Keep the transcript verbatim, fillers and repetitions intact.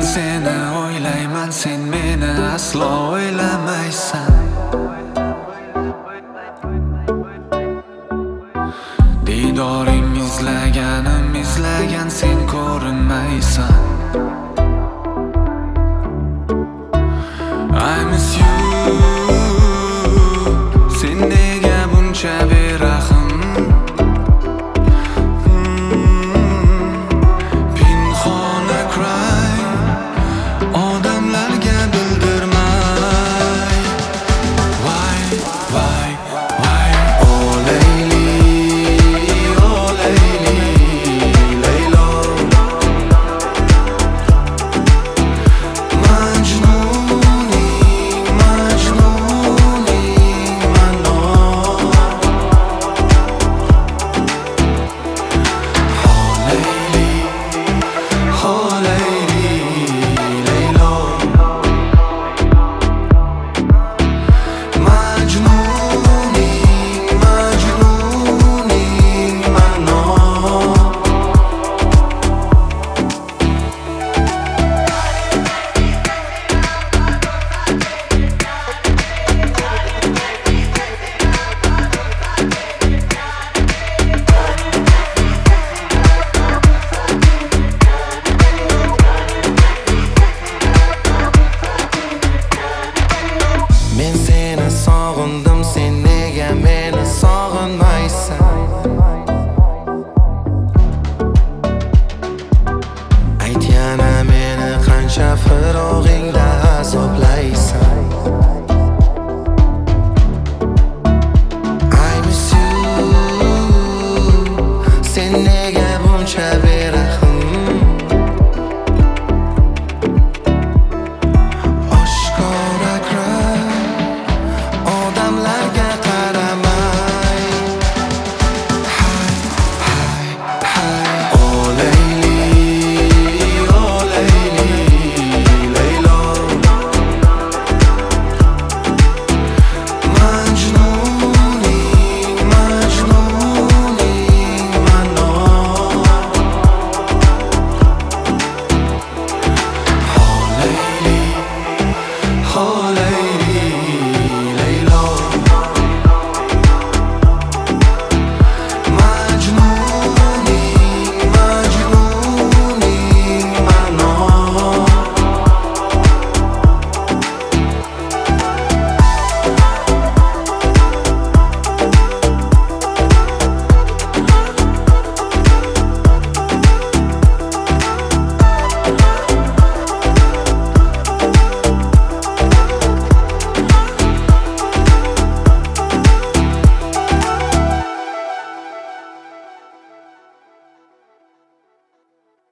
seni o'ylayman, sen meni aslo o'ylamaysan. Didoring izlaganim izlagan, sen ko'rinmaysan. I miss you. Sen nega buncha berahm? Pinhona cry, odamlarga bildirmay. Why, why, why? Oh Layli, oh Layli, Laylo. Majnuning, majnuning mano. Oh Layli, oh Layli, Laylo. Majnuning, majnuning mano. Men seni sog'indim, sen nega meni sog'inmaysan? Ayt yana meni qancha firoq